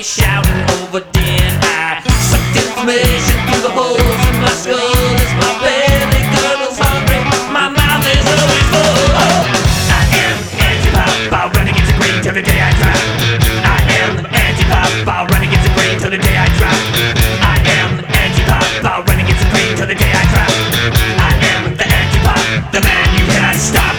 shouting over dead. I sucked information through the holes in my skull as my belly gurgles hungry. My mouth is always full. I am anti-pop, I'll run against the grain till the day I drop. I am anti-pop, I'll run against the grain till the day I drop. I am anti-pop, I'll run against the grain till the day I drop. I am the anti-pop, the man you cannot stop.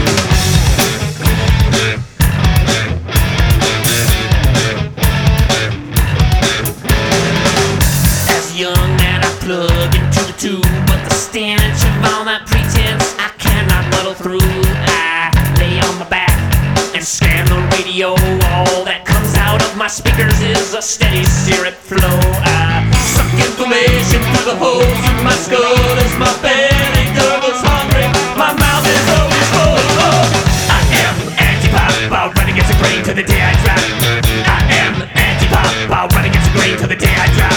Young and I plug into the tube, but the stench of all that pretense I cannot muddle through. I lay on my back and scan the radio. All that comes out of my speakers is a steady syrup flow. I suck information through the holes in my skull as my belly gurgles hungry. My mouth is always full. I am anti-pop, I'll run against the grain till the day I drop. I am anti-pop, I'll run against the grain till the day I drop.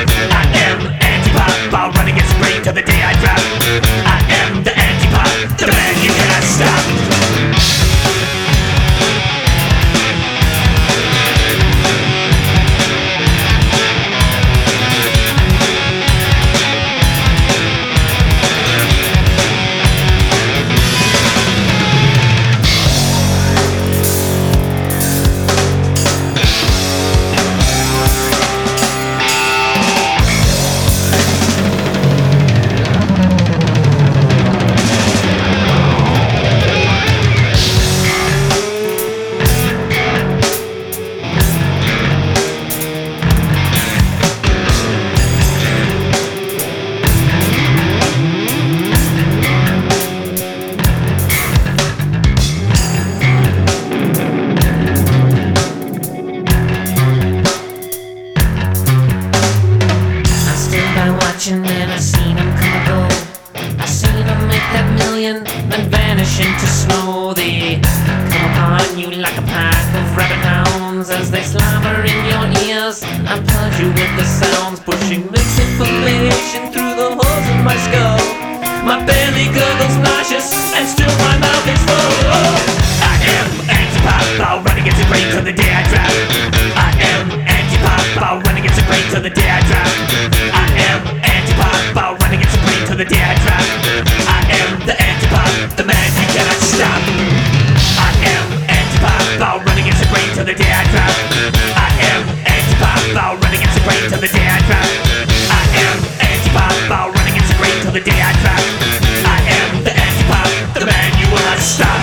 I'll run against the grain till the day I drop. I am the anti-pop, the man you cannot stop. And I seen him come and go. I seen him make that million and vanish into snow. They come upon you like a pack of rabid hounds as they slobber in your ears and purge you with the sounds, pushing misinformation through the holes in my skull. My belly gurgles nauseous and still my mouth is full. I am anti-pop, I'll run against the grain till the day I drop. I am anti-pop, I'll run against the grain till the day I drop. I am anti-pop, I'll run against the grain till the day I drop. I am the anti-pop, the man you cannot stop. I am anti-pop, I'll run against the grain till the day I drop. I am anti-pop, I'll run against the grain till the day I drop. I am anti-pop, I'll run against the grain till the day I drop. I am the anti-pop, the man you will not stop.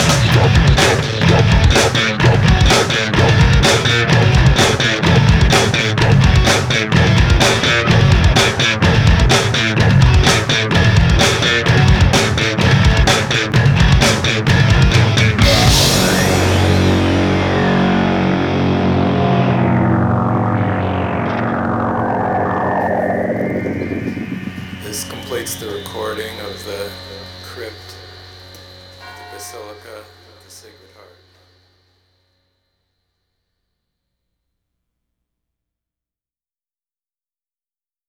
This completes the recording of the crypt of the Basilica of the Sacred Heart.